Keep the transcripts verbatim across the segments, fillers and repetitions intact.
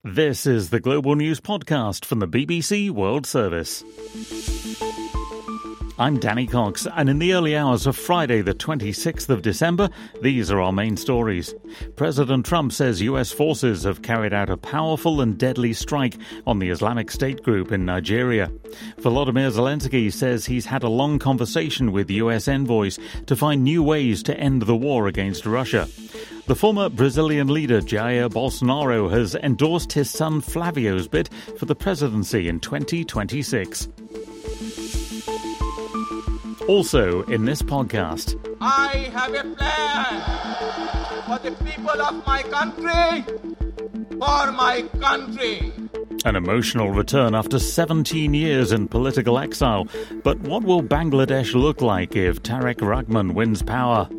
This is the Global News Podcast from the B B C World Service. I'm Danny Cox, and in the early hours of Friday the twenty-sixth of December, these are our main stories. President Trump says U S forces have carried out a powerful and deadly strike on the Islamic State group in Nigeria. Volodymyr Zelensky says he's had a long conversation with U S envoys to find new ways to end the war against Russia. The former Brazilian leader Jair Bolsonaro has endorsed his son Flavio's bid for the presidency in twenty twenty-six. Also in this podcast, I have a plan for the people of my country, for my country. An emotional return after seventeen years in political exile. But what will Bangladesh look like if Tariq Rahman wins power?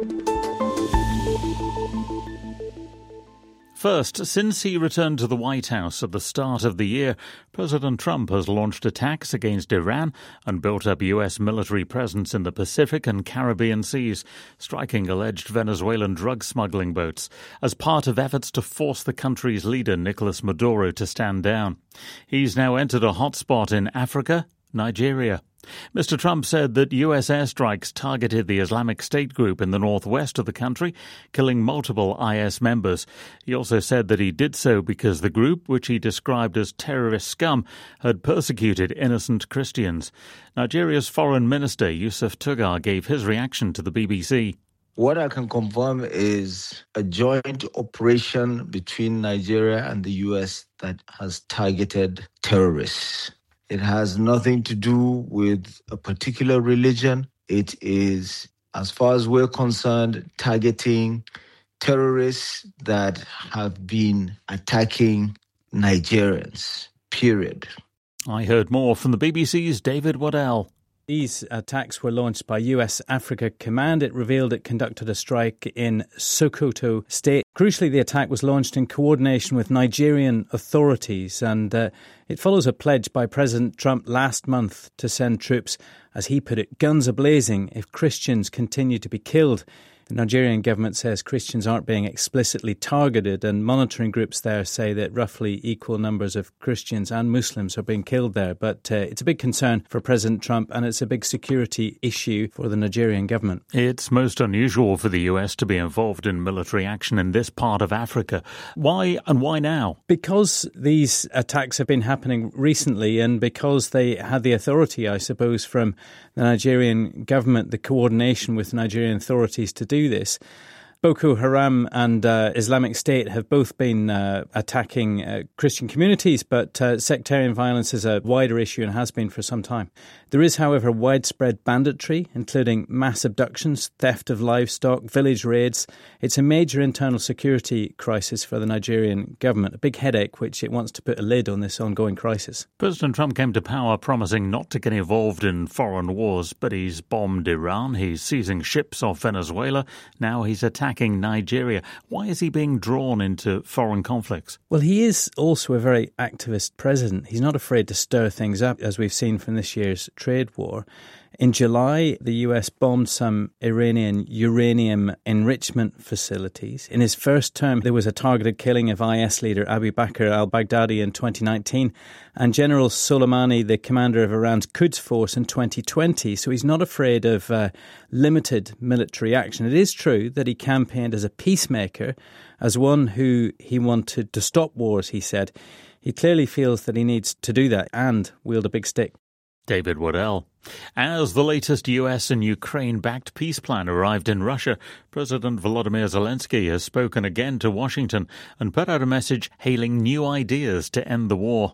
First, since he returned to the White House at the start of the year, President Trump has launched attacks against Iran and built up U S military presence in the Pacific and Caribbean seas, striking alleged Venezuelan drug smuggling boats, as part of efforts to force the country's leader, Nicolas Maduro, to stand down. He's now entered a hotspot in Africa, Nigeria. Mister Trump said that U S airstrikes targeted the Islamic State group in the northwest of the country, killing multiple I S members. He also said that he did so because the group, which he described as terrorist scum, had persecuted innocent Christians. Nigeria's Foreign Minister Yusuf Tugar gave his reaction to the B B C. What I can confirm is a joint operation between Nigeria and the U S that has targeted terrorists. It has nothing to do with a particular religion. It is, as far as we're concerned, targeting terrorists that have been attacking Nigerians, period. I heard more from the B B C's David Waddell. These attacks were launched by U S Africa Command. It revealed it conducted a strike in Sokoto State. Crucially, the attack was launched in coordination with Nigerian authorities, and uh, it follows a pledge by President Trump last month to send troops, as he put it, guns a-blazing if Christians continue to be killed. The Nigerian government says Christians aren't being explicitly targeted, and monitoring groups there say that roughly equal numbers of Christians and Muslims are being killed there. But uh, it's a big concern for President Trump, and it's a big security issue for the Nigerian government. It's most unusual for the U S to be involved in military action in this part of Africa. Why and why now? Because these attacks have been happening recently, and because they had the authority, I suppose, from the Nigerian government, the coordination with Nigerian authorities to do this. Boko Haram and uh, Islamic State have both been uh, attacking uh, Christian communities, but uh, sectarian violence is a wider issue and has been for some time. There is, however, widespread banditry, including mass abductions, theft of livestock, village raids. It's a major internal security crisis for the Nigerian government, a big headache which it wants to put a lid on this ongoing crisis. President Trump came to power promising not to get involved in foreign wars, but he's bombed Iran, he's seizing ships off Venezuela, now he's attacking Nigeria. Why is he being drawn into foreign conflicts? Well, he is also a very activist president. He's not afraid to stir things up, as we've seen from this year's trade war. In July, the U S bombed some Iranian uranium enrichment facilities. In his first term, there was a targeted killing of I S leader Abu Bakr al-Baghdadi in twenty nineteen and General Soleimani, the commander of Iran's Quds force, in twenty twenty. So he's not afraid of uh, limited military action. It is true that he campaigned as a peacemaker, as one who he wanted to stop wars, he said. He clearly feels that he needs to do that and wield a big stick. David Waddell. As the latest U S and Ukraine-backed peace plan arrived in Russia, President Volodymyr Zelensky has spoken again to Washington and put out a message hailing new ideas to end the war.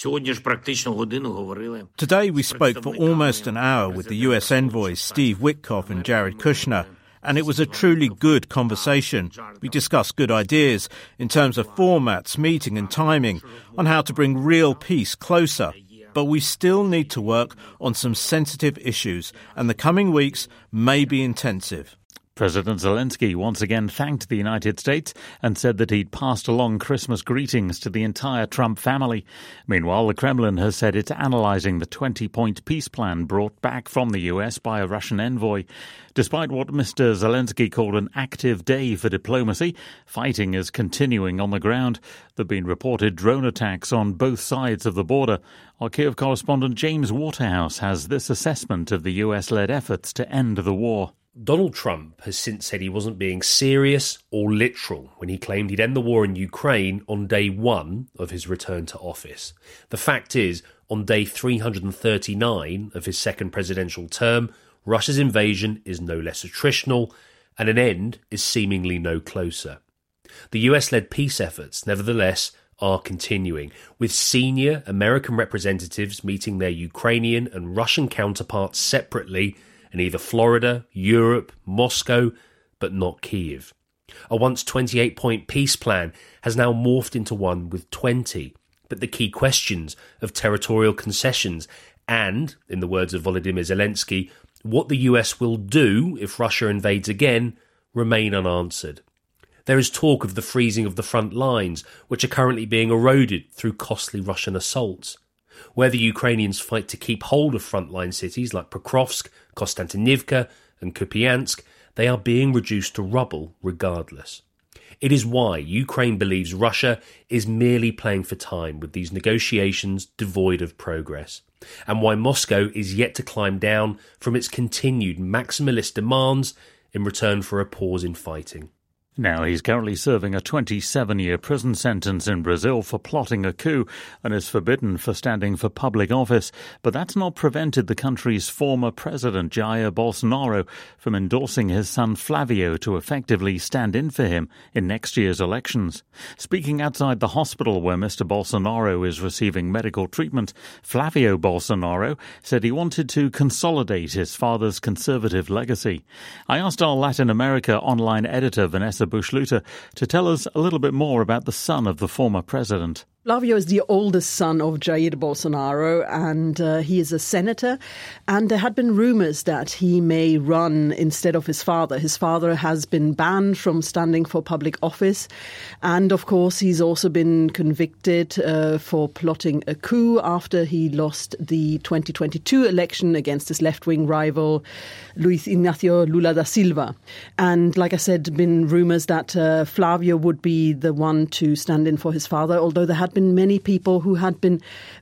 Today we spoke for almost an hour with the U S envoys Steve Witkoff and Jared Kushner, and it was a truly good conversation. We discussed good ideas in terms of formats, meeting and timing, on how to bring real peace closer. But we still need to work on some sensitive issues, and the coming weeks may be intensive. President Zelensky once again thanked the United States and said that he'd passed along Christmas greetings to the entire Trump family. Meanwhile, the Kremlin has said it's analysing the twenty-point peace plan brought back from the U S by a Russian envoy. Despite what Mister Zelensky called an active day for diplomacy, fighting is continuing on the ground. There have been reported drone attacks on both sides of the border. Our Kyiv correspondent James Waterhouse has this assessment of the U S-led efforts to end the war. Donald Trump has since said he wasn't being serious or literal when he claimed he'd end the war in Ukraine on day one of his return to office. The fact is, on day three hundred thirty-nine of his second presidential term, Russia's invasion is no less attritional, and an end is seemingly no closer. The U S-led peace efforts, nevertheless, are continuing, with senior American representatives meeting their Ukrainian and Russian counterparts separately in either Florida, Europe, Moscow, but not Kyiv. A once twenty-eight point peace plan has now morphed into one with twenty, but the key questions of territorial concessions and, in the words of Volodymyr Zelensky, what the U S will do if Russia invades again remain unanswered. There is talk of the freezing of the front lines, which are currently being eroded through costly Russian assaults. Where the Ukrainians fight to keep hold of frontline cities like Pokrovsk, Konstantinivka and Kupiansk, they are being reduced to rubble regardless. It is why Ukraine believes Russia is merely playing for time with these negotiations devoid of progress, and why Moscow is yet to climb down from its continued maximalist demands in return for a pause in fighting. Now, he's currently serving a twenty-seven-year prison sentence in Brazil for plotting a coup and is forbidden for standing for public office. But that's not prevented the country's former president, Jair Bolsonaro, from endorsing his son Flavio to effectively stand in for him in next year's elections. Speaking outside the hospital where Mister Bolsonaro is receiving medical treatment, Flavio Bolsonaro said he wanted to consolidate his father's conservative legacy. I asked our Latin America online editor, Vanessa Bushluter, to tell us a little bit more about the son of the former president. Flavio is the oldest son of Jair Bolsonaro, and uh, he is a senator. And there had been rumours that he may run instead of his father. His father has been banned from standing for public office. And, of course, he's also been convicted uh, for plotting a coup after he lost the twenty twenty-two election against his left-wing rival, Luiz Inácio Lula da Silva. And, like I said, been rumours that uh, Flavio would be the one to stand in for his father, although there had been many people who had been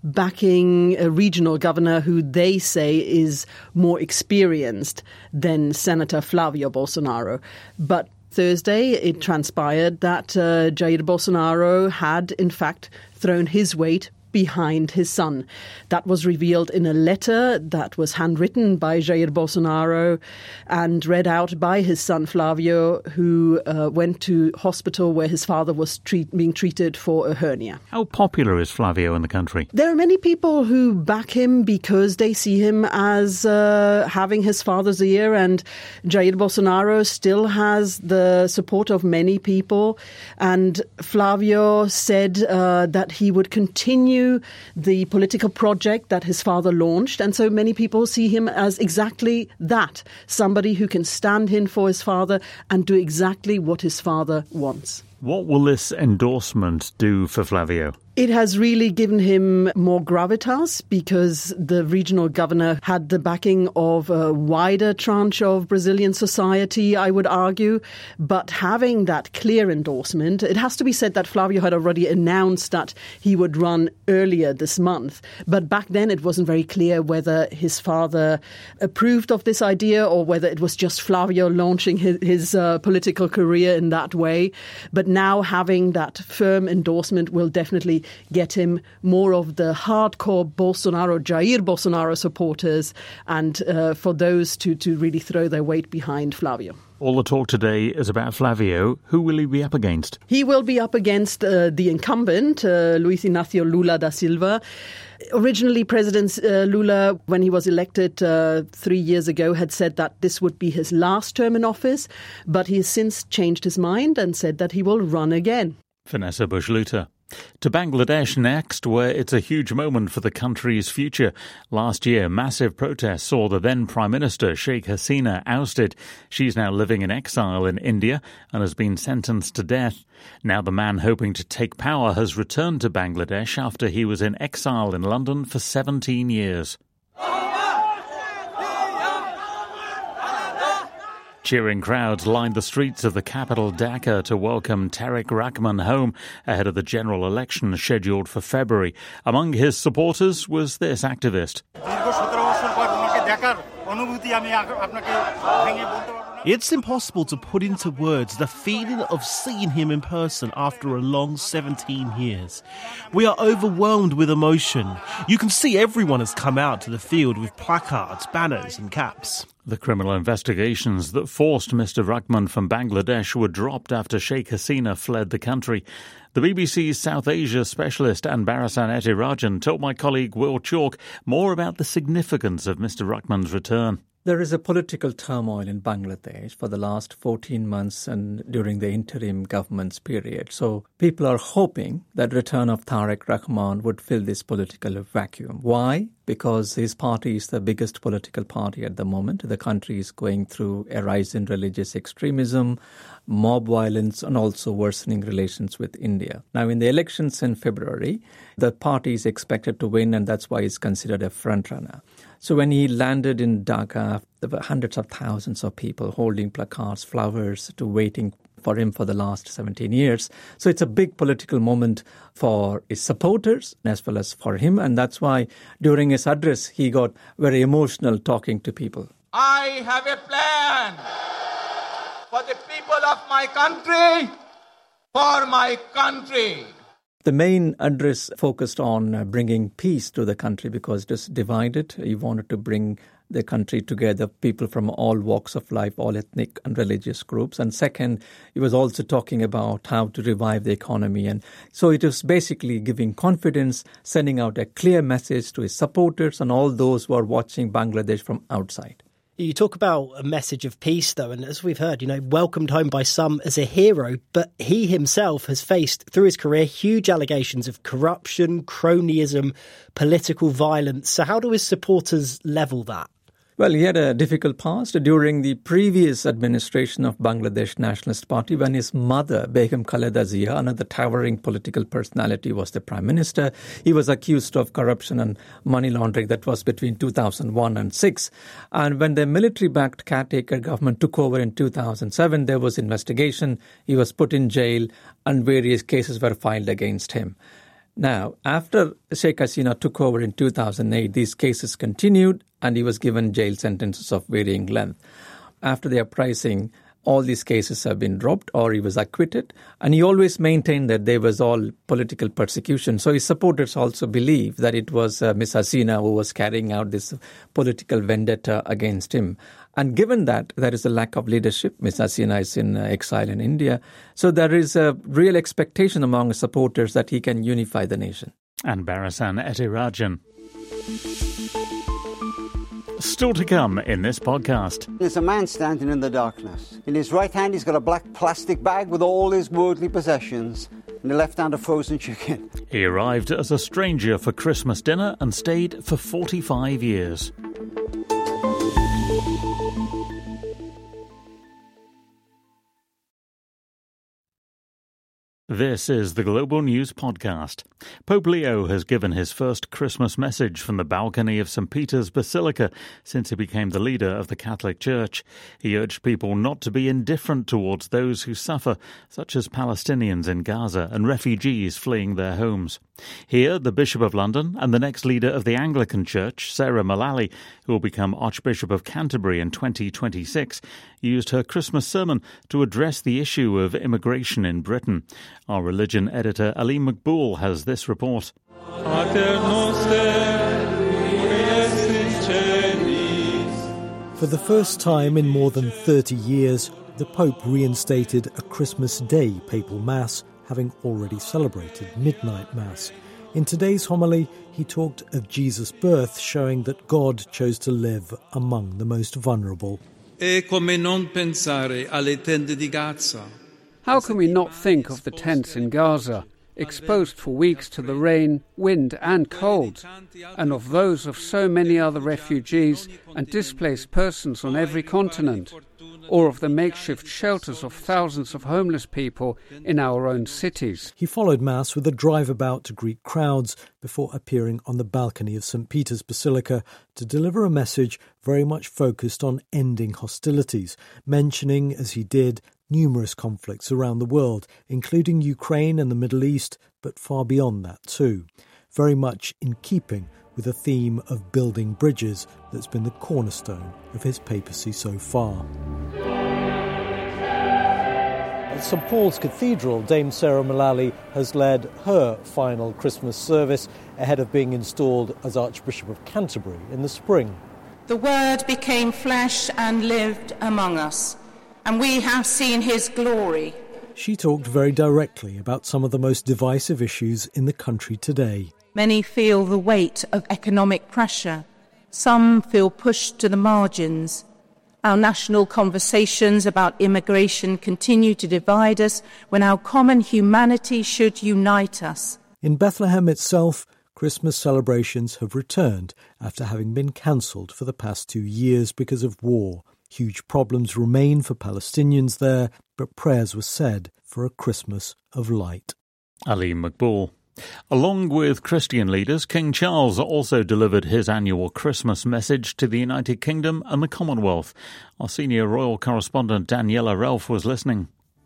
backing a regional governor who they say is more experienced than Senator Flavio Bolsonaro. But Thursday, it transpired that uh, Jair Bolsonaro had, in fact, thrown his weight behind his son. That was revealed in a letter that was handwritten by Jair Bolsonaro and read out by his son Flavio, who uh, went to hospital where his father was treat- being treated for a hernia. How popular is Flavio in the country? There are many people who back him because they see him as uh, having his father's ear, and Jair Bolsonaro still has the support of many people. And Flavio said uh, that he would continue the political project that his father launched. And so many people see him as exactly that, somebody who can stand in for his father and do exactly what his father wants. What will this endorsement do for Flavio? It has really given him more gravitas because the regional governor had the backing of a wider tranche of Brazilian society, I would argue. But having that clear endorsement, it has to be said that Flavio had already announced that he would run earlier this month. But back then it wasn't very clear whether his father approved of this idea or whether it was just Flavio launching his, his uh, political career in that way. But now having that firm endorsement will definitely get him more of the hardcore Bolsonaro, Jair Bolsonaro supporters, and uh, for those to, to really throw their weight behind Flavio. All the talk today is about Flavio. Who will he be up against? He will be up against uh, the incumbent, uh, Luiz Inácio Lula da Silva. Originally, President uh, Lula, when he was elected uh, three years ago, had said that this would be his last term in office, but he has since changed his mind and said that he will run again. Vanessa Bushluter. To Bangladesh next, where it's a huge moment for the country's future. Last year, massive protests saw the then Prime Minister, Sheikh Hasina, ousted. She's now living in exile in India and has been sentenced to death. Now the man hoping to take power has returned to Bangladesh after he was in exile in London for seventeen years. Cheering crowds lined the streets of the capital Dhaka to welcome Tariq Rahman home ahead of the general election scheduled for February. Among his supporters was this activist. It's impossible to put into words the feeling of seeing him in person after a long seventeen years. We are overwhelmed with emotion. You can see everyone has come out to the field with placards, banners and caps. The criminal investigations that forced Mister Rahman from Bangladesh were dropped after Sheikh Hasina fled the country. The B B C's South Asia specialist Anbarasan Ethirajan told my colleague Will Chalk more about the significance of Mister Rahman's return. There is a political turmoil in Bangladesh for the last fourteen months and during the interim government's period. So people are hoping that return of Tariq Rahman would fill this political vacuum. Why? Because his party is the biggest political party at the moment. The country is going through a rise in religious extremism, mob violence, and also worsening relations with India. Now, in the elections in February, the party is expected to win, and that's why he's considered a frontrunner. So when he landed in Dhaka, there were hundreds of thousands of people holding placards, flowers, to waiting for him for the last seventeen years. So it's a big political moment for his supporters as well as for him. And that's why during his address, he got very emotional talking to people. I have a plan for the people of my country, for my country. The main address focused on uh, bringing peace to the country because it is divided. He wanted to bring the country together, people from all walks of life, all ethnic and religious groups. And second, he was also talking about how to revive the economy. And so it was basically giving confidence, sending out a clear message to his supporters and all those who are watching Bangladesh from outside. You talk about a message of peace, though, and as we've heard, you know, welcomed home by some as a hero, but he himself has faced, through his career, huge allegations of corruption, cronyism, political violence. So how do his supporters level that? Well, he had a difficult past during the previous administration of Bangladesh Nationalist Party when his mother, Begum Khaleda Zia, another towering political personality, was the prime minister. He was accused of corruption and money laundering. That was between two thousand one and six. And when the military-backed caretaker government took over in two thousand seven, there was investigation. He was put in jail and various cases were filed against him. Now, after Sheikh Hasina took over in two thousand eight, these cases continued and he was given jail sentences of varying length. After the uprising, all these cases have been dropped or he was acquitted. And he always maintained that there was all political persecution. So his supporters also believe that it was uh, Miss Hasina who was carrying out this political vendetta against him. And given that there is a lack of leadership, Miss Hasina is in uh, exile in India, so there is a real expectation among supporters that he can unify the nation. Anbarasan Ethirajan. Still to come in this podcast. There's a man standing in the darkness. In his right hand, he's got a black plastic bag with all his worldly possessions. In the left hand, a frozen chicken. He arrived as a stranger for Christmas dinner and stayed for forty-five years. This is the Global News Podcast. Pope Leo has given his first Christmas message from the balcony of Saint Peter's Basilica since he became the leader of the Catholic Church. He urged people not to be indifferent towards those who suffer, such as Palestinians in Gaza and refugees fleeing their homes. Here, the Bishop of London and the next leader of the Anglican Church, Sarah Mullally, who will become Archbishop of Canterbury in twenty twenty-six, used her Christmas sermon to address the issue of immigration in Britain. Our religion editor Ali Makboul has this report. For the first time in more than thirty years, the Pope reinstated a Christmas Day papal Mass, having already celebrated Midnight Mass. In today's homily, he talked of Jesus' birth, showing that God chose to live among the most vulnerable. E come non pensare alle tende di Gaza? How can we not think of the tents in Gaza? exposed for weeks to the rain, wind and cold, and of those of so many other refugees and displaced persons on every continent, or of the makeshift shelters of thousands of homeless people in our own cities. He followed Mass with a drive about to greet crowds before appearing on the balcony of Saint Peter's Basilica to deliver a message very much focused on ending hostilities, mentioning, as he did, numerous conflicts around the world, including Ukraine and the Middle East, but far beyond that too. Very much in keeping with the theme of building bridges that's been the cornerstone of his papacy so far. At St Paul's Cathedral, Dame Sarah Mullally has led her final Christmas service ahead of being installed as Archbishop of Canterbury in the spring. The Word became flesh and lived among us, and we have seen his glory. She talked very directly about some of the most divisive issues in the country today. Many feel the weight of economic pressure. Some feel pushed to the margins. Our national conversations about immigration continue to divide us when our common humanity should unite us. In Bethlehem itself, Christmas celebrations have returned after having been cancelled for the past two years because of war. Huge problems remain for Palestinians there, but prayers were said for a Christmas of light. Ali Maqbool. Along with Christian leaders, King Charles also delivered his annual Christmas message to the United Kingdom and the Commonwealth. Our senior royal correspondent Daniela Ralph was listening.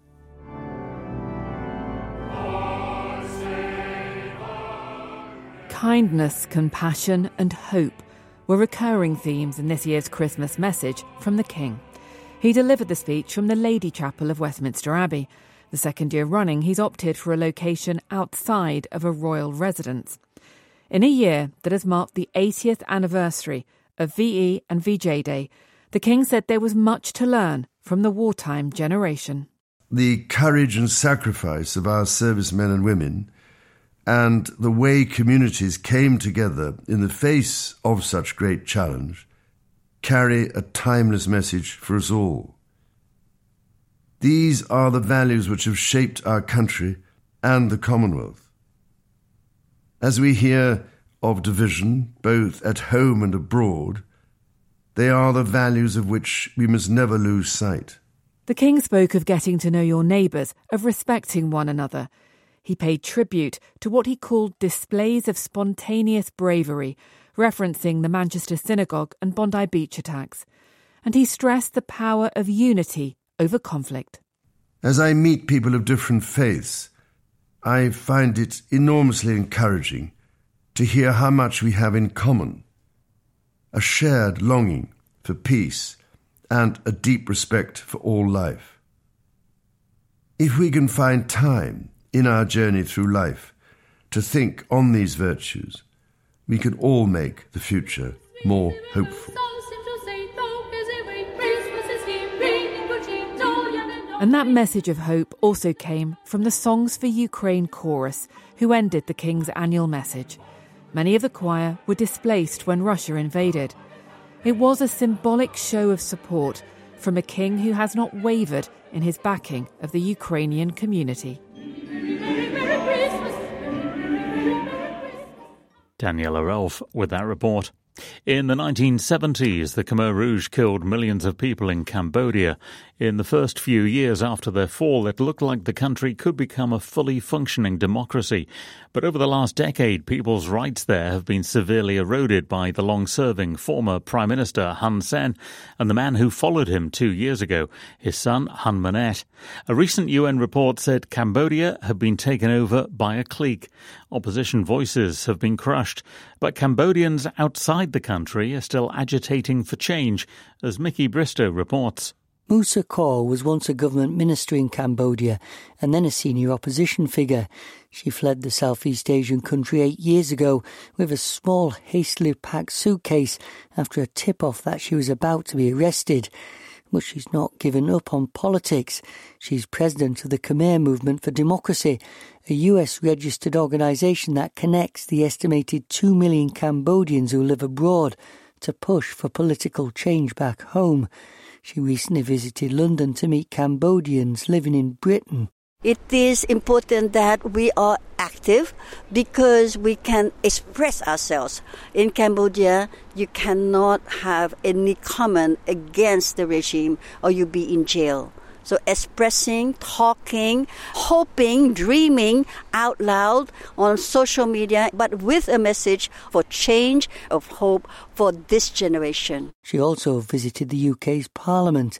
Kindness, compassion and hope were recurring themes in this year's Christmas message from the King. He delivered the speech from the Lady Chapel of Westminster Abbey. The second year running, he's opted for a location outside of a royal residence. In a year that has marked the eightieth anniversary of V E and V J Day, the King said there was much to learn from the wartime generation. The courage and sacrifice of our servicemen and women, and the way communities came together in the face of such great challenge, carry a timeless message for us all. These are the values which have shaped our country and the Commonwealth. As we hear of division, both at home and abroad, they are the values of which we must never lose sight. The King spoke of getting to know your neighbours, of respecting one another. He paid tribute to what he called displays of spontaneous bravery, referencing the Manchester Synagogue and Bondi Beach attacks. And he stressed the power of unity over conflict. As I meet people of different faiths, I find it enormously encouraging to hear how much we have in common, a shared longing for peace and a deep respect for all life. If we can find time in our journey through life to think on these virtues, we can all make the future more hopeful. And that message of hope also came from the Songs for Ukraine chorus, who ended the King's annual message. Many of the choir were displaced when Russia invaded. It was a symbolic show of support from a king who has not wavered in his backing of the Ukrainian community. Daniela Ralph with that report. In the nineteen seventies, the Khmer Rouge killed millions of people in Cambodia. In the first few years after their fall, it looked like the country could become a fully functioning democracy. But over the last decade, people's rights there have been severely eroded by the long-serving former Prime Minister Hun Sen and the man who followed him two years ago, his son Hun Manet. A recent U N report said Cambodia had been taken over by a clique. Opposition voices have been crushed, but Cambodians outside the country are still agitating for change, as Mickey Bristow reports. Musa Kaur was once a government minister in Cambodia and then a senior opposition figure. She fled the Southeast Asian country eight years ago with a small, hastily packed suitcase after a tip-off that she was about to be arrested. But she's not given up on politics. She's president of the Khmer Movement for Democracy, a U S-registered organisation that connects the estimated two million Cambodians who live abroad to push for political change back home. She recently visited London to meet Cambodians living in Britain. It is important that we are active because we can express ourselves. In Cambodia, you cannot have any comment against the regime or you'll be in jail. So expressing, talking, hoping, dreaming out loud on social media, but with a message for change, of hope for this generation. She also visited the U K's Parliament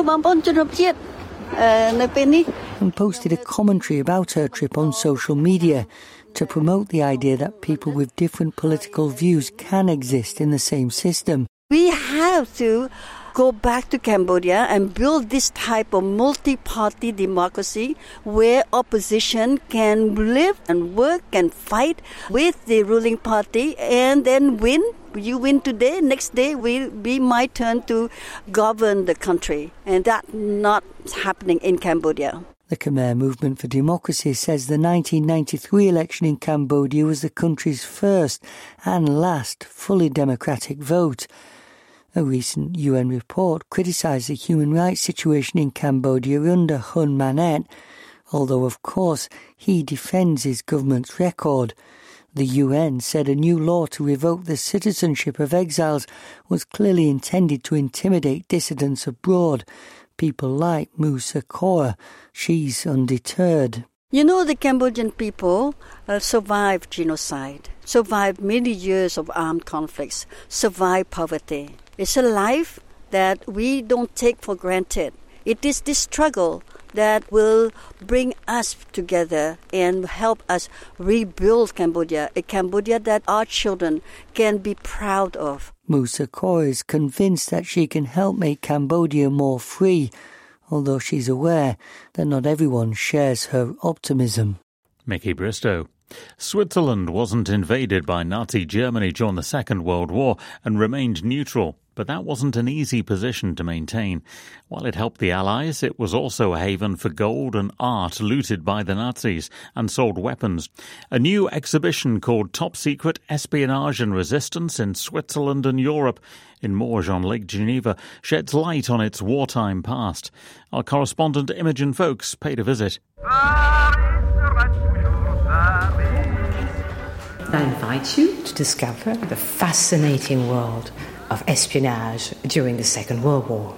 and posted a commentary about her trip on social media to promote the idea that people with different political views can exist in the same system. We have to go back to Cambodia and build this type of multi-party democracy where opposition can live and work and fight with the ruling party and then win. You win today, next day will be my turn to govern the country. And that's not happening in Cambodia. The Khmer Movement for Democracy says the nineteen ninety-three election in Cambodia was the country's first and last fully democratic vote. A recent U N report criticised the human rights situation in Cambodia under Hun Manet, although of course he defends his government's record. The U N said a new law to revoke the citizenship of exiles was clearly intended to intimidate dissidents abroad, people like Musa Kaur. She's undeterred. You know, the Cambodian people uh, survived genocide, survived many years of armed conflicts, survived poverty. It's a life that we don't take for granted. It is this struggle that will bring us together and help us rebuild Cambodia, a Cambodia that our children can be proud of. Musa Kaur is convinced that she can help make Cambodia more free, although she's aware that not everyone shares her optimism. Mickey Bristow. Switzerland wasn't invaded by Nazi Germany during the Second World War and remained neutral, but that wasn't an easy position to maintain. While it helped the Allies, it was also a haven for gold and art looted by the Nazis and sold weapons. A new exhibition called Top Secret Espionage and Resistance in Switzerland and Europe in Morges on Lake Geneva sheds light on its wartime past. Our correspondent Imogen Folks paid a visit. I invite you to discover the fascinating world of espionage during the Second World War.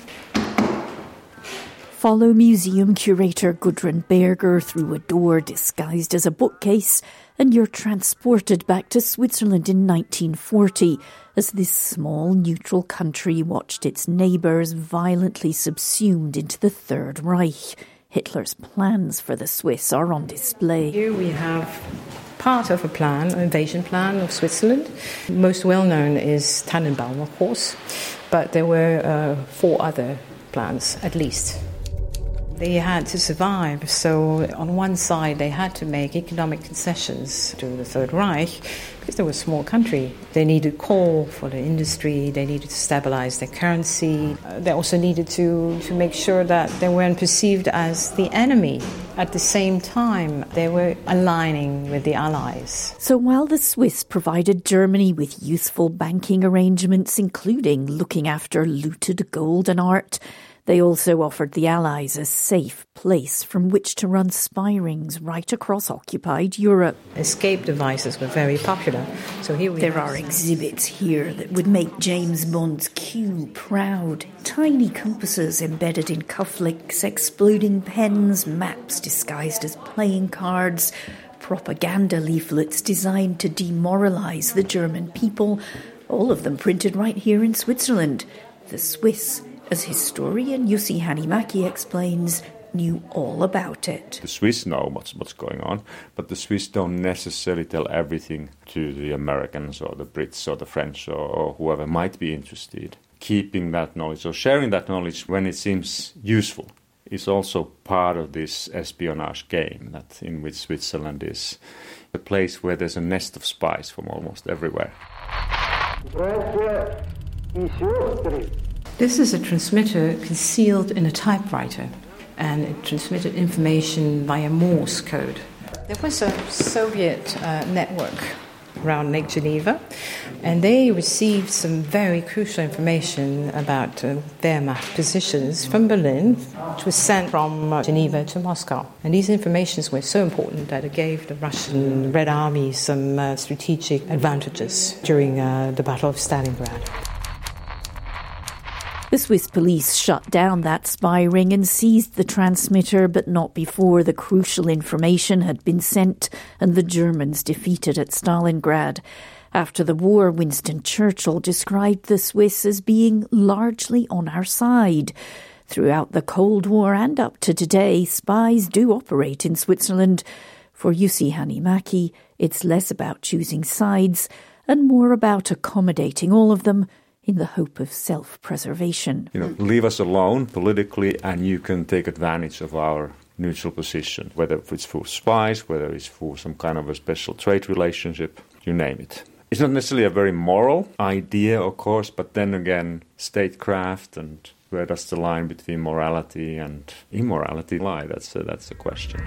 Follow museum curator Gudrun Berger through a door disguised as a bookcase, and you're transported back to Switzerland in nineteen forty as this small neutral country watched its neighbours violently subsumed into the Third Reich. Hitler's plans for the Swiss are on display. Here we have part of a plan, an invasion plan of Switzerland. Most well known is Tannenbaum, of course, but there were uh, four other plans at least. They had to survive, so on one side they had to make economic concessions to the Third Reich because they were a small country. They needed coal for the industry, they needed to stabilize their currency. Uh, they also needed to, to make sure that they weren't perceived as the enemy. At the same time, they were aligning with the Allies. So while the Swiss provided Germany with useful banking arrangements, including looking after looted gold and art, they also offered the Allies a safe place from which to run spy rings right across occupied Europe. Escape devices were very popular. So here we There are exhibits here that would make James Bond's Q proud. Tiny compasses embedded in cufflinks, exploding pens, maps disguised as playing cards, propaganda leaflets designed to demoralise the German people, all of them printed right here in Switzerland. The Swiss, as historian Jussi Hanimäki explains, knew all about it. The Swiss know what's, what's going on, but the Swiss don't necessarily tell everything to the Americans or the Brits or the French or, or whoever might be interested. Keeping that knowledge or sharing that knowledge when it seems useful is also part of this espionage game, that in which Switzerland is a place where there's a nest of spies from almost everywhere. This is a transmitter concealed in a typewriter, and it transmitted information via Morse code. There was a Soviet uh, network around Lake Geneva, and they received some very crucial information about uh, Wehrmacht positions from Berlin, which was sent from uh, Geneva to Moscow. And these informations were so important that it gave the Russian Red Army some uh, strategic advantages during uh, the Battle of Stalingrad. The Swiss police shut down that spy ring and seized the transmitter, but not before the crucial information had been sent and the Germans defeated at Stalingrad. After the war, Winston Churchill described the Swiss as being largely on our side. Throughout the Cold War and up to today, spies do operate in Switzerland. For Jussi Hanimäki, it's less about choosing sides and more about accommodating all of them in the hope of self-preservation. You know, leave us alone politically and you can take advantage of our neutral position, whether it's for spies, whether it's for some kind of a special trade relationship, you name it. It's not necessarily a very moral idea, of course, but then again, statecraft and where does the line between morality and immorality lie? That's a, that's the question.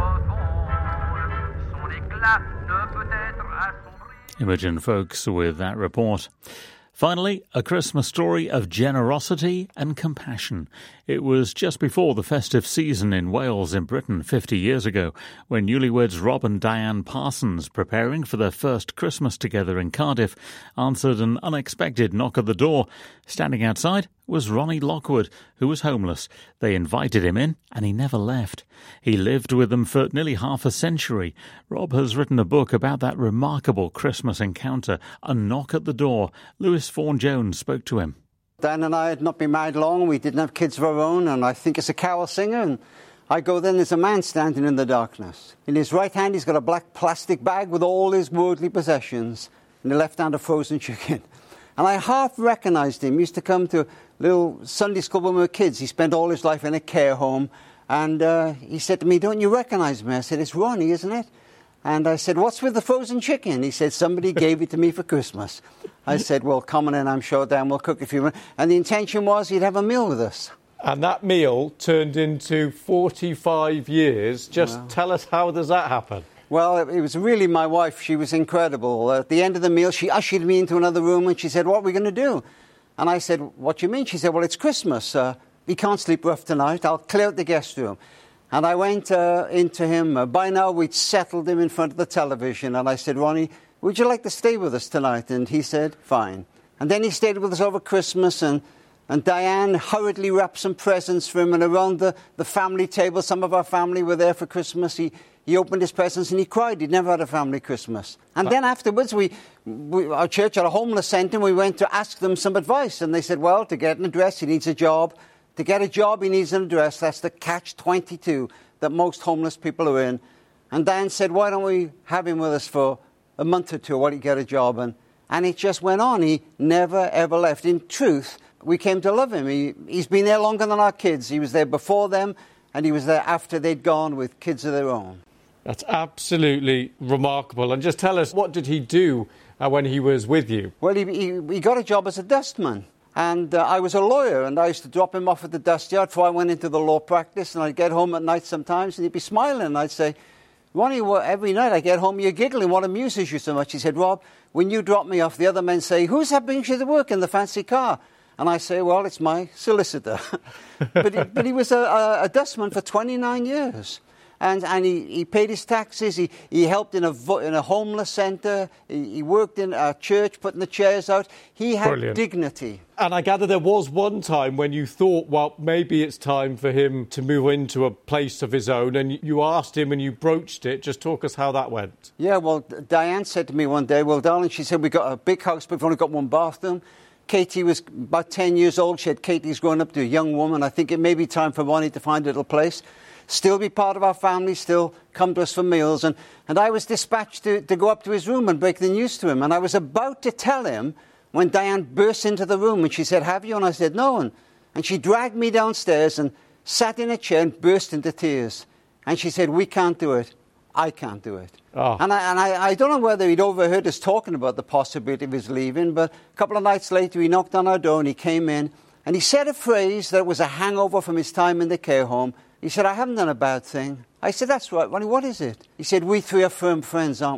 Imogen Folks with that report. Finally, a Christmas story of generosity and compassion. It was just before the festive season in Wales in Britain fifty years ago when newlyweds Rob and Diane Parsons, preparing for their first Christmas together in Cardiff, answered an unexpected knock at the door. Standing outside was Ronnie Lockwood, who was homeless. They invited him in and he never left. He lived with them for nearly half a century. Rob has written a book about that remarkable Christmas encounter, A Knock at the Door. Lewis Vaughan-Jones spoke to him. Dan and I had not been married long. We didn't have kids of our own, and I think it's a carol singer. And I go there, and there's a man standing in the darkness. In his right hand, he's got a black plastic bag with all his worldly possessions. In the left hand, a frozen chicken. And I half recognised him. He used to come to little Sunday school when we were kids. He spent all his life in a care home. And uh, he said to me, "Don't you recognise me?" I said, "It's Ronnie, isn't it?" And I said, "What's with the frozen chicken?" He said, "Somebody gave it to me for Christmas." I said, "Well, come on in, I'm sure, Dan, we'll cook a few." And the intention was he'd have a meal with us. And that meal turned into forty-five years. Just wow. Tell us, how does that happen? Well, it, it was really my wife. She was incredible. At the end of the meal, she ushered me into another room and she said, "What are we going to do?" And I said, "What do you mean?" She said, "Well, it's Christmas. Uh, we can't sleep rough tonight. I'll clear out the guest room." And I went uh, into him. Uh, by now, we'd settled him in front of the television. And I said, "Ronnie, would you like to stay with us tonight?" And he said, "Fine." And then he stayed with us over Christmas. And, and Diane hurriedly wrapped some presents for him. And around the, the family table, some of our family were there for Christmas. He, he opened his presents and he cried. He'd never had a family Christmas. And then afterwards, we, we our church had a homeless centre. And we went to ask them some advice. And they said, well, to get an address, he needs a job. To get a job, he needs an address. That's the catch twenty-two that most homeless people are in. And Dan said, why don't we have him with us for a month or two while he get a job? And, and it just went on. He never, ever left. In truth, we came to love him. He, he's been there longer than our kids. He was there before them, and he was there after they'd gone with kids of their own. That's absolutely remarkable. And just tell us, what did he do uh, when he was with you? Well, he, he, he got a job as a dustman. And uh, I was a lawyer, and I used to drop him off at the dust yard before I went into the law practice, and I'd get home at night sometimes, and he'd be smiling, and I'd say, Ronnie, well, every night I get home, you're giggling. What amuses you so much? He said, Rob, when you drop me off, the other men say, who's that brings you to work in the fancy car? And I say, well, it's my solicitor. but, he, but he was a, a, a dustman for twenty-nine years. And, and he, he paid his taxes, he, he helped in a, in a homeless centre, he, he worked in a church putting the chairs out. He had Brilliant. dignity. And I gather there was one time when you thought, well, maybe it's time for him to move into a place of his own, and you asked him and you broached it. Just talk us how that went. Yeah, well, Diane said to me one day, well, darling, she said, we've got a big house, but we've only got one bathroom. Katie was about ten years old. She had Katie's grown up to a young woman. I think it may be time for Ronnie to find a little place. Still be part of our family, still come to us for meals. And, and I was dispatched to, to go up to his room and break the news to him. And I was about to tell him when Diane burst into the room and she said, have you? And I said, no. And, and she dragged me downstairs and sat in a chair and burst into tears. And she said, we can't do it. I can't do it. Oh. And, I, and I, I don't know whether he'd overheard us talking about the possibility of his leaving, but a couple of nights later he knocked on our door and he came in and he said a phrase that was a hangover from his time in the care home. He said, I haven't done a bad thing. I said, that's right, Ronnie, what is it? He said, we three are firm friends, aren't we?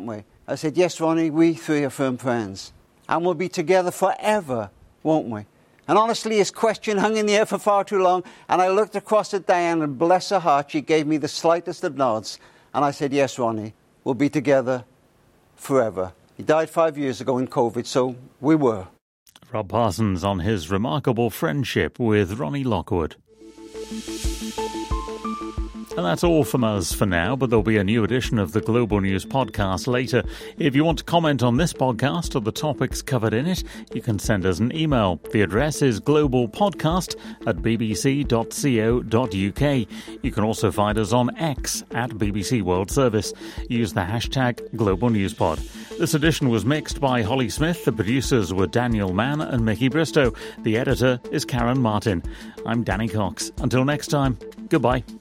I said, yes, Ronnie, we three are firm friends. And we'll be together forever, won't we? And honestly, his question hung in the air for far too long, and I looked across at Diane, and bless her heart, she gave me the slightest of nods. And I said, yes, Ronnie, we'll be together forever. He died five years ago in COVID, so we were. Rob Parsons on his remarkable friendship with Ronnie Lockwood. And that's all from us for now, but there'll be a new edition of the Global News podcast later. If you want to comment on this podcast or the topics covered in it, you can send us an email. The address is globalpodcast at b b c dot co dot u k. You can also find us on X at B B C World Service. Use the hashtag Global News Pod. This edition was mixed by Holly Smith. The producers were Daniel Mann and Mickey Bristow. The editor is Karen Martin. I'm Danny Cox. Until next time, goodbye.